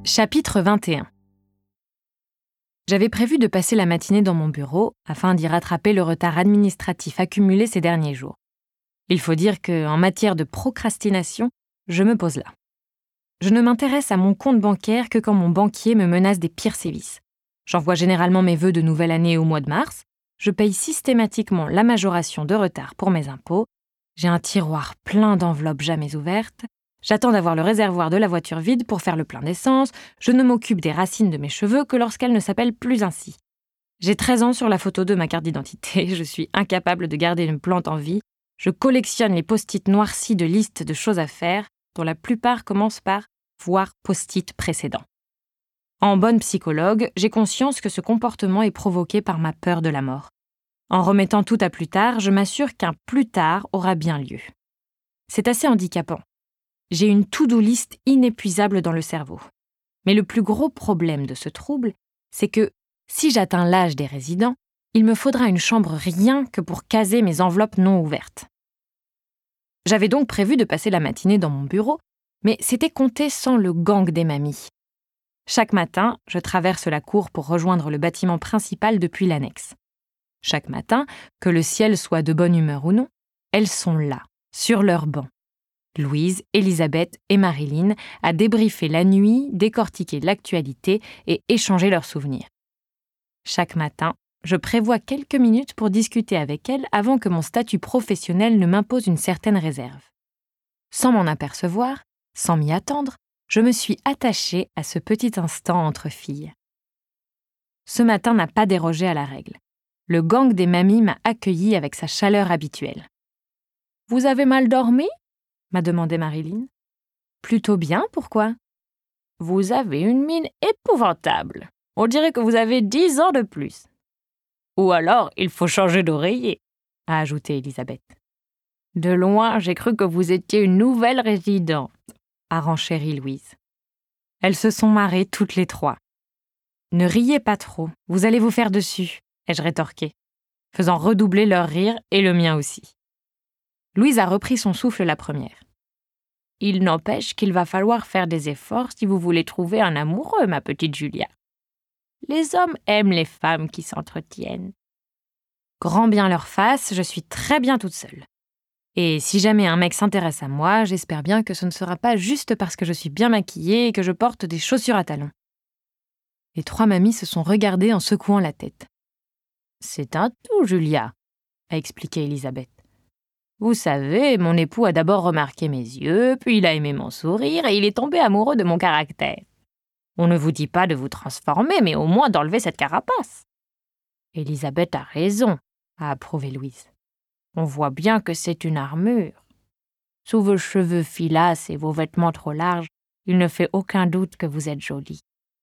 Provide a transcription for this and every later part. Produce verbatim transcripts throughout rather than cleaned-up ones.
Chapitre vingt et un. J'avais prévu de passer la matinée dans mon bureau afin d'y rattraper le retard administratif accumulé ces derniers jours. Il faut dire qu'en matière de procrastination, je me pose là. Je ne m'intéresse à mon compte bancaire que quand mon banquier me menace des pires sévices. J'envoie généralement mes vœux de nouvelle année au mois de mars, je paye systématiquement la majoration de retard pour mes impôts, j'ai un tiroir plein d'enveloppes jamais ouvertes, j'attends d'avoir le réservoir de la voiture vide pour faire le plein d'essence, je ne m'occupe des racines de mes cheveux que lorsqu'elles ne s'appellent plus ainsi. J'ai treize ans sur la photo de ma carte d'identité, je suis incapable de garder une plante en vie, je collectionne les post-it noircis de listes de choses à faire, dont la plupart commencent par « voir post-it précédent ». En bonne psychologue, j'ai conscience que ce comportement est provoqué par ma peur de la mort. En remettant tout à plus tard, je m'assure qu'un plus tard aura bien lieu. C'est assez handicapant. J'ai une to-do list inépuisable dans le cerveau. Mais le plus gros problème de ce trouble, c'est que, si j'atteins l'âge des résidents, il me faudra une chambre rien que pour caser mes enveloppes non ouvertes. J'avais donc prévu de passer la matinée dans mon bureau, mais c'était compté sans le gang des mamies. Chaque matin, je traverse la cour pour rejoindre le bâtiment principal depuis l'annexe. Chaque matin, que le ciel soit de bonne humeur ou non, elles sont là, sur leur banc. Louise, Elisabeth et Marilyn à débriefer la nuit, décortiquer l'actualité et échanger leurs souvenirs. Chaque matin, je prévois quelques minutes pour discuter avec elles avant que mon statut professionnel ne m'impose une certaine réserve. Sans m'en apercevoir, sans m'y attendre, je me suis attachée à ce petit instant entre filles. Ce matin n'a pas dérogé à la règle. Le gang des mamies m'a accueillie avec sa chaleur habituelle. « Vous avez mal dormi ?» m'a demandé Marilyn. « Plutôt bien, pourquoi ?»« Vous avez une mine épouvantable. On dirait que vous avez dix ans de plus. »« Ou alors, il faut changer d'oreiller, » a ajouté Elisabeth. « De loin, j'ai cru que vous étiez une nouvelle résidente, » a renchéri Louise. Elles se sont marrées toutes les trois. « Ne riez pas trop, vous allez vous faire dessus, » ai-je rétorqué, faisant redoubler leur rire et le mien aussi. Louise a repris son souffle la première. « Il n'empêche qu'il va falloir faire des efforts si vous voulez trouver un amoureux, ma petite Julia. Les hommes aiment les femmes qui s'entretiennent. » Grand bien leur fasse, je suis très bien toute seule. Et si jamais un mec s'intéresse à moi, j'espère bien que ce ne sera pas juste parce que je suis bien maquillée et que je porte des chaussures à talons. Les trois mamies se sont regardées en secouant la tête. « C'est un tout, Julia, » a expliqué Elisabeth. « Vous savez, mon époux a d'abord remarqué mes yeux, puis il a aimé mon sourire et il est tombé amoureux de mon caractère. On ne vous dit pas de vous transformer, mais au moins d'enlever cette carapace. » « Elisabeth a raison, » a approuvé Louise. « On voit bien que c'est une armure. Sous vos cheveux filasses et vos vêtements trop larges, il ne fait aucun doute que vous êtes jolie. »«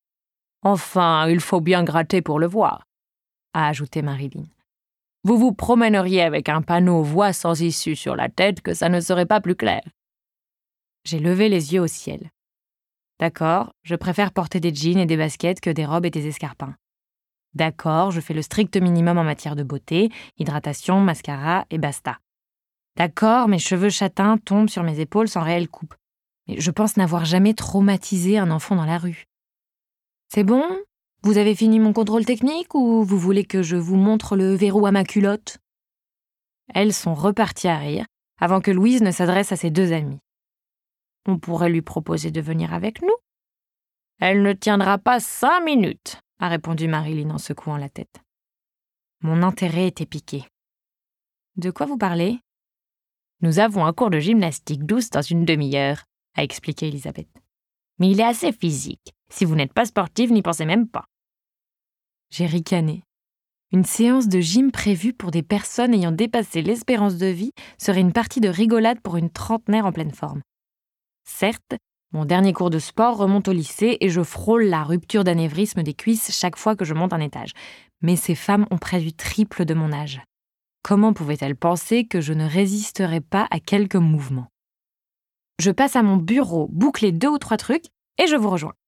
Enfin, il faut bien gratter pour le voir, » a ajouté Marilyn. « Vous vous promèneriez avec un panneau « Voie sans issue » sur la tête que ça ne serait pas plus clair. » J'ai levé les yeux au ciel. D'accord, je préfère porter des jeans et des baskets que des robes et des escarpins. D'accord, je fais le strict minimum en matière de beauté, hydratation, mascara et basta. D'accord, mes cheveux châtains tombent sur mes épaules sans réelle coupe. Mais je pense n'avoir jamais traumatisé un enfant dans la rue. C'est bon ? Vous avez fini mon contrôle technique ou vous voulez que je vous montre le verrou à ma culotte ? Elles sont reparties à rire avant que Louise ne s'adresse à ses deux amies. On pourrait lui proposer de venir avec nous ? Elle ne tiendra pas cinq minutes, a répondu Marilyn en secouant la tête. Mon intérêt était piqué. De quoi vous parlez ? Nous avons un cours de gymnastique douce dans une demi-heure, a expliqué Elisabeth. Mais il est assez physique. Si vous n'êtes pas sportive, n'y pensez même pas. J'ai ricané. Une séance de gym prévue pour des personnes ayant dépassé l'espérance de vie serait une partie de rigolade pour une trentenaire en pleine forme. Certes, mon dernier cours de sport remonte au lycée et je frôle la rupture d'anévrisme des cuisses chaque fois que je monte un étage. Mais ces femmes ont près du triple de mon âge. Comment pouvaient-elles penser que je ne résisterais pas à quelques mouvements ? Je passe à mon bureau, boucler deux ou trois trucs et je vous rejoins.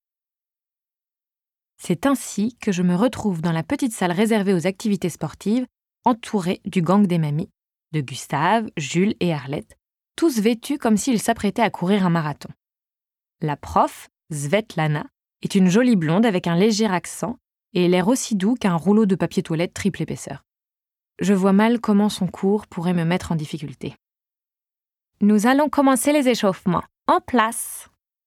C'est ainsi que je me retrouve dans la petite salle réservée aux activités sportives, entourée du gang des mamies, de Gustave, Jules et Arlette, tous vêtus comme s'ils s'apprêtaient à courir un marathon. La prof, Svetlana, est une jolie blonde avec un léger accent et l'air aussi doux qu'un rouleau de papier toilette triple épaisseur. Je vois mal comment son cours pourrait me mettre en difficulté. Nous allons commencer les échauffements. En place.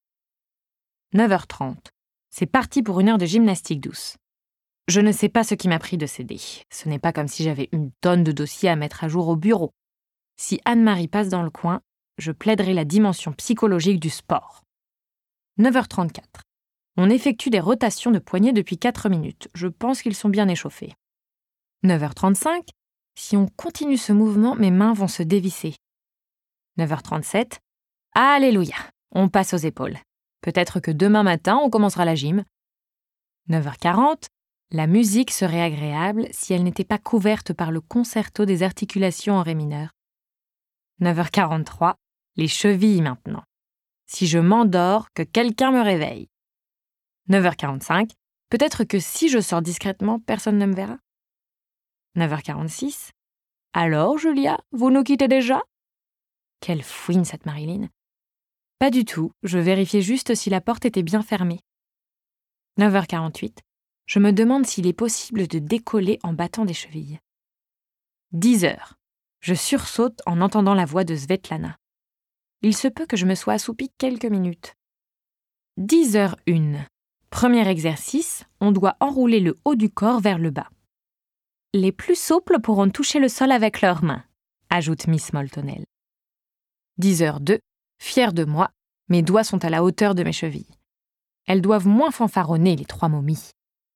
neuf heures trente. C'est parti pour une heure de gymnastique douce. Je ne sais pas ce qui m'a pris de céder. Ce n'est pas comme si j'avais une tonne de dossiers à mettre à jour au bureau. Si Anne-Marie passe dans le coin, je plaiderai la dimension psychologique du sport. neuf heures trente-quatre. On effectue des rotations de poignets depuis quatre minutes. Je pense qu'ils sont bien échauffés. neuf heures trente-cinq. Si on continue ce mouvement, mes mains vont se dévisser. neuf heures trente-sept. Alléluia, on passe aux épaules. Peut-être que demain matin, on commencera la gym. neuf heures quarante. La musique serait agréable si elle n'était pas couverte par le concerto des articulations en ré mineur. neuf heures quarante-trois. Les chevilles maintenant. Si je m'endors, que quelqu'un me réveille. neuf heures quarante-cinq. Peut-être que si je sors discrètement, personne ne me verra. neuf heures quarante-six. Alors, Julia, vous nous quittez déjà ? Quelle fouine, cette Marilyn. Pas du tout, je vérifiais juste si la porte était bien fermée. neuf heures quarante-huit. Je me demande s'il est possible de décoller en battant des chevilles. dix heures. Je sursaute en entendant la voix de Svetlana. Il se peut que je me sois assoupie quelques minutes. dix heures une. Premier exercice, on doit enrouler le haut du corps vers le bas. Les plus souples pourront toucher le sol avec leurs mains, ajoute Miss Moltonel. dix heures deux. Fière de moi, mes doigts sont à la hauteur de mes chevilles. Elles doivent moins fanfaronner, les trois momies.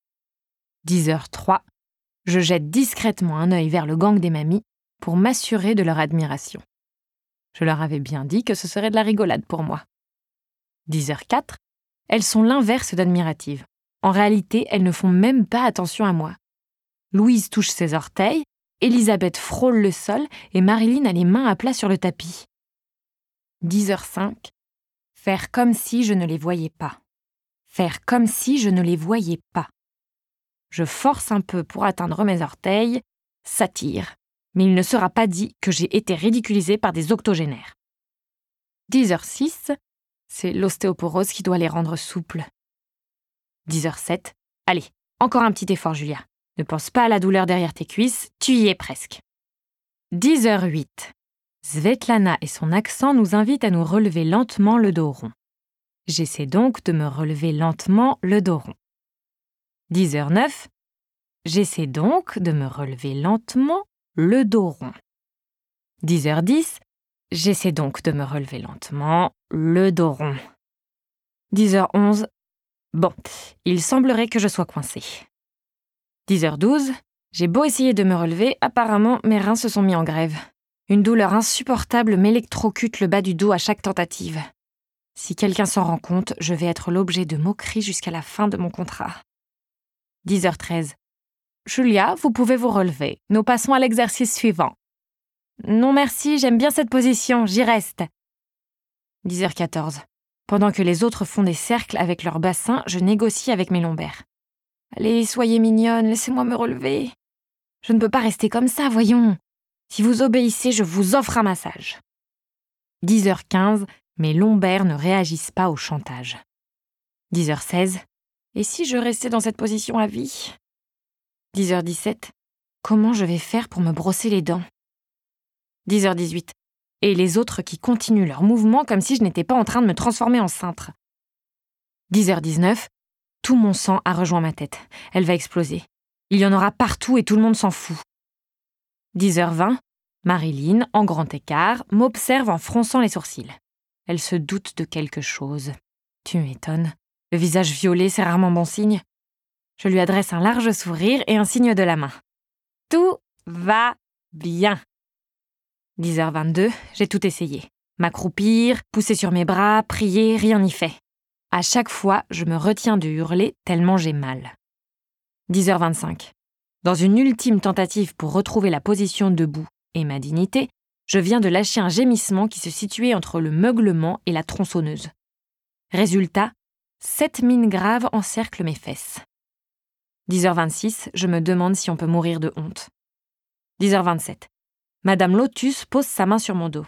dix heures trois. Je jette discrètement un œil vers le gang des mamies pour m'assurer de leur admiration. Je leur avais bien dit que ce serait de la rigolade pour moi. dix heures quatre. Elles sont l'inverse d'admiratives. En réalité, elles ne font même pas attention à moi. Louise touche ses orteils, Elisabeth frôle le sol et Marilyn a les mains à plat sur le tapis. dix heures cinq. Faire comme si je ne les voyais pas. Faire comme si je ne les voyais pas. Je force un peu pour atteindre mes orteils, ça tire, mais il ne sera pas dit que j'ai été ridiculisée par des octogénaires. dix heures six. C'est l'ostéoporose qui doit les rendre souples. dix heures sept. Allez, encore un petit effort, Julia. Ne pense pas à la douleur derrière tes cuisses, tu y es presque. dix heures huit. Svetlana et son accent nous invitent à nous relever lentement le dos rond. J'essaie donc de me relever lentement le dos rond. dix heures neuf. J'essaie donc de me relever lentement le dos rond. dix heures dix. J'essaie donc de me relever lentement le dos rond. dix heures onze. Bon, il semblerait que je sois coincée. dix heures douze. J'ai beau essayer de me relever, apparemment mes reins se sont mis en grève. Une douleur insupportable m'électrocute le bas du dos à chaque tentative. Si quelqu'un s'en rend compte, je vais être l'objet de moqueries jusqu'à la fin de mon contrat. dix heures treize. Julia, vous pouvez vous relever. Nous passons à l'exercice suivant. Non merci, j'aime bien cette position, j'y reste. dix heures quatorze. Pendant que les autres font des cercles avec leurs bassins, je négocie avec mes lombaires. Allez, soyez mignonne, laissez-moi me relever. Je ne peux pas rester comme ça, voyons. Si vous obéissez, je vous offre un massage. dix heures quinze, mes lombaires ne réagissent pas au chantage. dix heures seize, et si je restais dans cette position à vie ? dix heures dix-sept, comment je vais faire pour me brosser les dents ? dix heures dix-huit, et les autres qui continuent leur mouvement comme si je n'étais pas en train de me transformer en cintre. dix heures dix-neuf, tout mon sang a rejoint ma tête. Elle va exploser. Il y en aura partout et tout le monde s'en fout. dix heures vingt, Marilyn, en grand écart, m'observe en fronçant les sourcils. Elle se doute de quelque chose. Tu m'étonnes. Le visage violet, c'est rarement bon signe. Je lui adresse un large sourire et un signe de la main. Tout va bien. dix heures vingt-deux, j'ai tout essayé. M'accroupir, pousser sur mes bras, prier, rien n'y fait. À chaque fois, je me retiens de hurler tellement j'ai mal. dix heures vingt-cinq. Dans une ultime tentative pour retrouver la position debout et ma dignité, je viens de lâcher un gémissement qui se situait entre le meuglement et la tronçonneuse. Résultat, sept mines graves encerclent mes fesses. dix heures vingt-six, je me demande si on peut mourir de honte. dix heures vingt-sept. Madame Lotus pose sa main sur mon dos.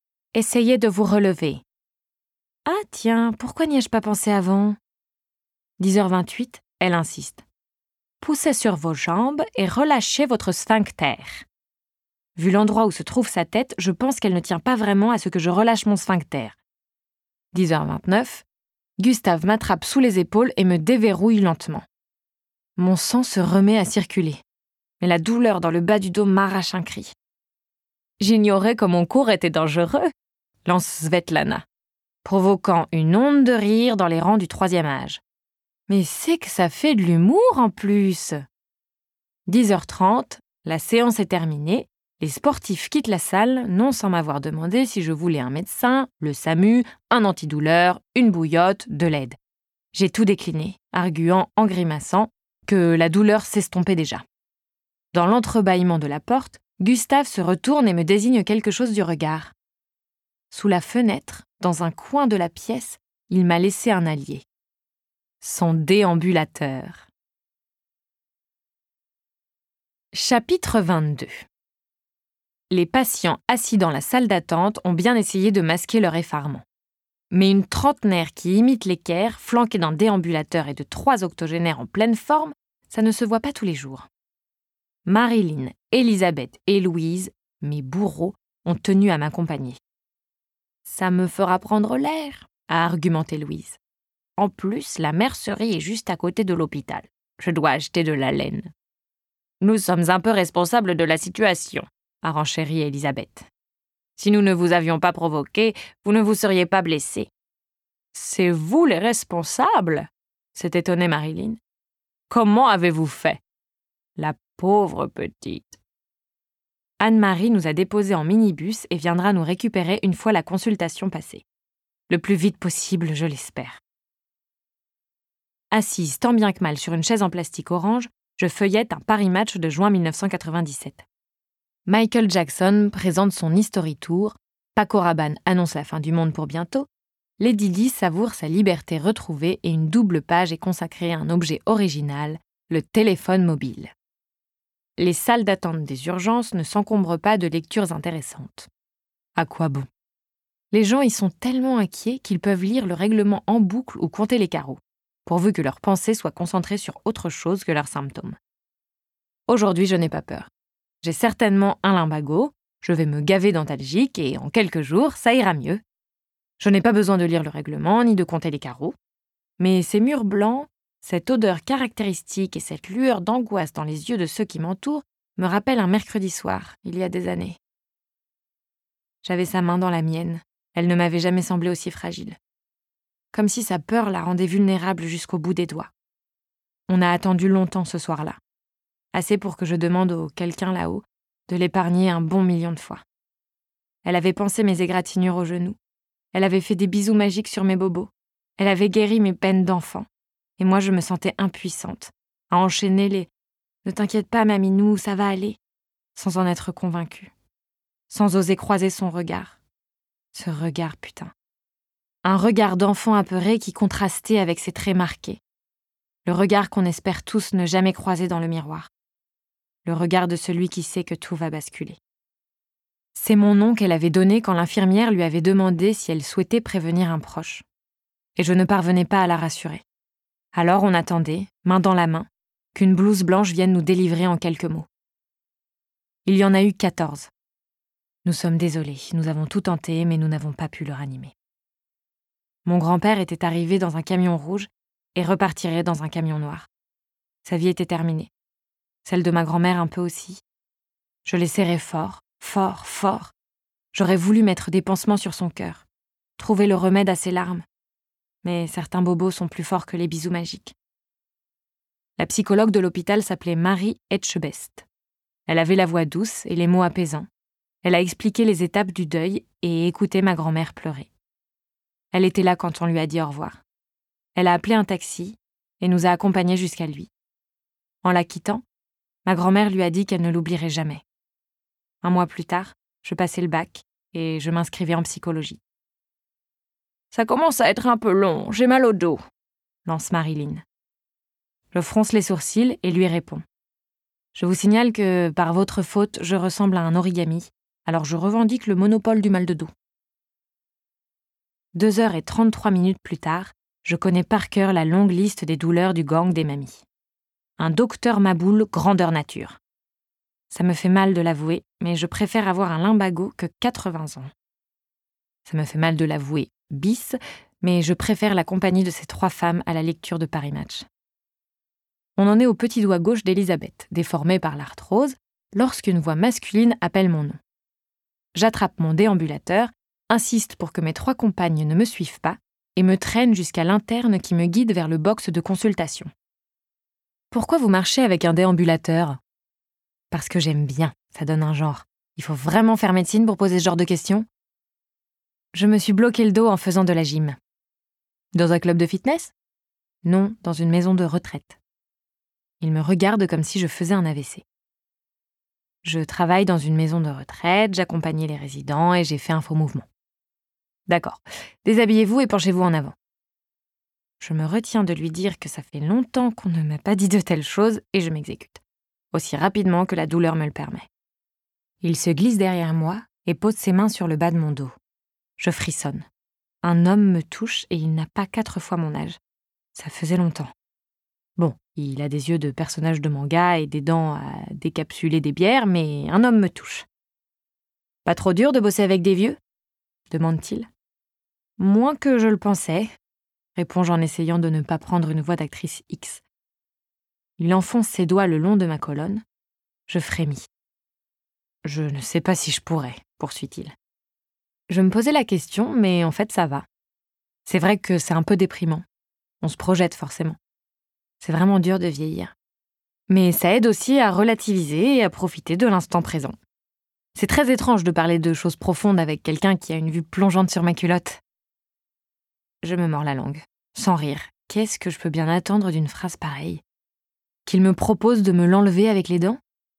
Essayez de vous relever. Ah tiens, pourquoi n'y ai-je pas pensé avant ? dix heures vingt-huit, elle insiste. Poussez sur vos jambes et relâchez votre sphincter. Vu l'endroit où se trouve sa tête, je pense qu'elle ne tient pas vraiment à ce que je relâche mon sphincter. dix heures vingt-neuf, Gustave m'attrape sous les épaules et me déverrouille lentement. Mon sang se remet à circuler, mais la douleur dans le bas du dos m'arrache un cri. J'ignorais que mon cours était dangereux, lance Svetlana, provoquant une onde de rire dans les rangs du troisième âge. Mais c'est que ça fait de l'humour en plus. dix heures trente, la séance est terminée, les sportifs quittent la salle, non sans m'avoir demandé si je voulais un médecin, le SAMU, un antidouleur, une bouillotte, de l'aide. J'ai tout décliné, arguant en grimaçant que la douleur s'estompait déjà. Dans l'entrebâillement de la porte, Gustave se retourne et me désigne quelque chose du regard. Sous la fenêtre, dans un coin de la pièce, il m'a laissé un allié. Son déambulateur. Chapitre vingt-deux. Les patients assis dans la salle d'attente ont bien essayé de masquer leur effarement. Mais une trentenaire qui imite l'équerre, flanquée d'un déambulateur et de trois octogénaires en pleine forme, ça ne se voit pas tous les jours. Marilyn, Elisabeth et Louise, mes bourreaux, ont tenu à m'accompagner. « Ça me fera prendre l'air », a argumenté Louise. « En plus, la mercerie est juste à côté de l'hôpital. Je dois acheter de la laine. »« Nous sommes un peu responsables de la situation », a renchéri Elisabeth. « Si nous ne vous avions pas provoqué, vous ne vous seriez pas blessé. »« C'est vous les responsables ?» s'est étonnée Marilyn. « Comment avez-vous fait ?»« La pauvre petite. » Anne-Marie nous a déposés en minibus et viendra nous récupérer une fois la consultation passée. Le plus vite possible, je l'espère. Assise tant bien que mal sur une chaise en plastique orange, je feuillette un Paris Match de juin mille neuf cent quatre-vingt-dix-sept. Michael Jackson présente son History Tour, Paco Rabanne annonce la fin du monde pour bientôt, Lady Di savoure sa liberté retrouvée et une double page est consacrée à un objet original, le téléphone mobile. Les salles d'attente des urgences ne s'encombrent pas de lectures intéressantes. À quoi bon ? Les gens y sont tellement inquiets qu'ils peuvent lire le règlement en boucle ou compter les carreaux, pourvu que leurs pensées soient concentrées sur autre chose que leurs symptômes. Aujourd'hui, je n'ai pas peur. J'ai certainement un lumbago, je vais me gaver d'antalgique et en quelques jours, ça ira mieux. Je n'ai pas besoin de lire le règlement ni de compter les carreaux. Mais ces murs blancs, cette odeur caractéristique et cette lueur d'angoisse dans les yeux de ceux qui m'entourent me rappellent un mercredi soir, il y a des années. J'avais sa main dans la mienne, elle ne m'avait jamais semblé aussi fragile. Comme si sa peur la rendait vulnérable jusqu'au bout des doigts. On a attendu longtemps ce soir-là. Assez pour que je demande au quelqu'un là-haut de l'épargner un bon million de fois. Elle avait pansé mes égratignures aux genoux. Elle avait fait des bisous magiques sur mes bobos. Elle avait guéri mes peines d'enfant. Et moi, je me sentais impuissante, à enchaîner les « Ne t'inquiète pas, maminou, ça va aller », sans en être convaincue. Sans oser croiser son regard. Ce regard, putain. Un regard d'enfant apeuré qui contrastait avec ses traits marqués. Le regard qu'on espère tous ne jamais croiser dans le miroir. Le regard de celui qui sait que tout va basculer. C'est mon nom qu'elle avait donné quand l'infirmière lui avait demandé si elle souhaitait prévenir un proche. Et je ne parvenais pas à la rassurer. Alors on attendait, main dans la main, qu'une blouse blanche vienne nous délivrer en quelques mots. Il y en a eu quatorze. Nous sommes désolés, nous avons tout tenté, mais nous n'avons pas pu le ranimer. Mon grand-père était arrivé dans un camion rouge et repartirait dans un camion noir. Sa vie était terminée. Celle de ma grand-mère un peu aussi. Je l'ai serré fort, fort, fort. J'aurais voulu mettre des pansements sur son cœur, trouver le remède à ses larmes. Mais certains bobos sont plus forts que les bisous magiques. La psychologue de l'hôpital s'appelait Marie Etchebest. Elle avait la voix douce et les mots apaisants. Elle a expliqué les étapes du deuil et écouté ma grand-mère pleurer. Elle était là quand on lui a dit au revoir. Elle a appelé un taxi et nous a accompagnés jusqu'à lui. En la quittant, ma grand-mère lui a dit qu'elle ne l'oublierait jamais. Un mois plus tard, je passais le bac et je m'inscrivais en psychologie. « Ça commence à être un peu long, j'ai mal au dos », lance Marilyn. Je fronce les sourcils et lui réponds. « Je vous signale que, par votre faute, je ressemble à un origami, alors je revendique le monopole du mal de dos. » Deux heures et trente-trois minutes plus tard, Je connais par cœur la longue liste des douleurs du gang des mamies. Un docteur Maboul grandeur nature. Ça me fait mal de l'avouer, mais je préfère avoir un lumbago que quatre-vingts ans. Ça me fait mal de l'avouer bis, mais je préfère la compagnie de ces trois femmes à la lecture de Paris Match. On en est au petit doigt gauche d'Elisabeth, déformé par l'arthrose, lorsqu'une voix masculine appelle mon nom. J'attrape mon déambulateur, insiste pour que mes trois compagnes ne me suivent pas et me traîne jusqu'à l'interne qui me guide vers le box de consultation. « Pourquoi vous marchez avec un déambulateur ?»« Parce que j'aime bien, ça donne un genre. Il faut vraiment faire médecine pour poser ce genre de questions ?» Je me suis bloqué le dos en faisant de la gym. « Dans un club de fitness ?» « Non, dans une maison de retraite. » Il me regarde comme si je faisais un A V C. Je travaille dans une maison de retraite, j'accompagnais les résidents et j'ai fait un faux mouvement. D'accord, déshabillez-vous et penchez-vous en avant. Je me retiens de lui dire que ça fait longtemps qu'on ne m'a pas dit de telles choses et je m'exécute, aussi rapidement que la douleur me le permet. Il se glisse derrière moi et pose ses mains sur le bas de mon dos. Je frissonne. Un homme me touche et il n'a pas quatre fois mon âge. Ça faisait longtemps. Bon, il a des yeux de personnage de manga et des dents à décapsuler des bières, mais un homme me touche. « Pas trop dur de bosser avec des vieux ?» demande-t-il. « Moins que je le pensais », réponds-je en essayant de ne pas prendre une voix d'actrice X. Il enfonce ses doigts le long de ma colonne. Je frémis. « Je ne sais pas si je pourrais », poursuit-il. Je me posais la question, mais en fait ça va. C'est vrai que c'est un peu déprimant. On se projette forcément. C'est vraiment dur de vieillir. Mais ça aide aussi à relativiser et à profiter de l'instant présent. C'est très étrange de parler de choses profondes avec quelqu'un qui a une vue plongeante sur ma culotte. Je me mords la langue, sans rire. Qu'est-ce que je peux bien attendre d'une phrase pareille ? Qu'il me propose de me l'enlever avec les dents ?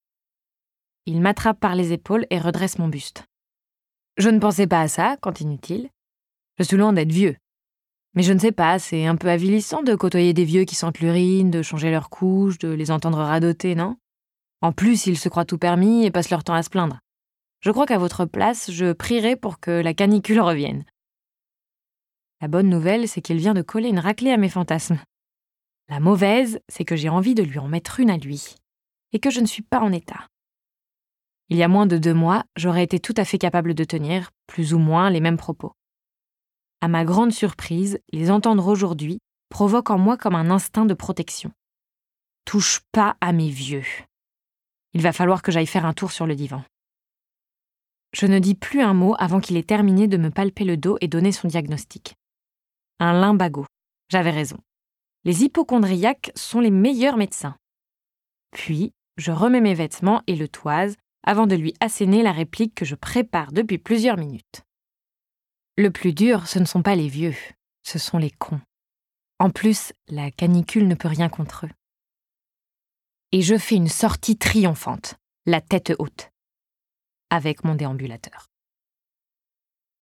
Il m'attrape par les épaules et redresse mon buste. Je ne pensais pas à ça, continue-t-il. Je suis loin d'être vieux. Mais je ne sais pas, c'est un peu avilissant de côtoyer des vieux qui sentent l'urine, de changer leurs couches, de les entendre radoter, non ? En plus, ils se croient tout permis et passent leur temps à se plaindre. Je crois qu'à votre place, je prierai pour que la canicule revienne. La bonne nouvelle, c'est qu'il vient de coller une raclée à mes fantasmes. La mauvaise, c'est que j'ai envie de lui en mettre une à lui, et que je ne suis pas en état. Il y a moins de deux mois, j'aurais été tout à fait capable de tenir, plus ou moins, les mêmes propos. À ma grande surprise, les entendre aujourd'hui provoque en moi comme un instinct de protection. Touche pas à mes vieux. Il va falloir que j'aille faire un tour sur le divan. Je ne dis plus un mot avant qu'il ait terminé de me palper le dos et donner son diagnostic. Un lumbago. J'avais raison. Les hypocondriaques sont les meilleurs médecins. Puis, je remets mes vêtements et le toise avant de lui asséner la réplique que je prépare depuis plusieurs minutes. Le plus dur, ce ne sont pas les vieux, ce sont les cons. En plus, la canicule ne peut rien contre eux. Et je fais une sortie triomphante, la tête haute, avec mon déambulateur.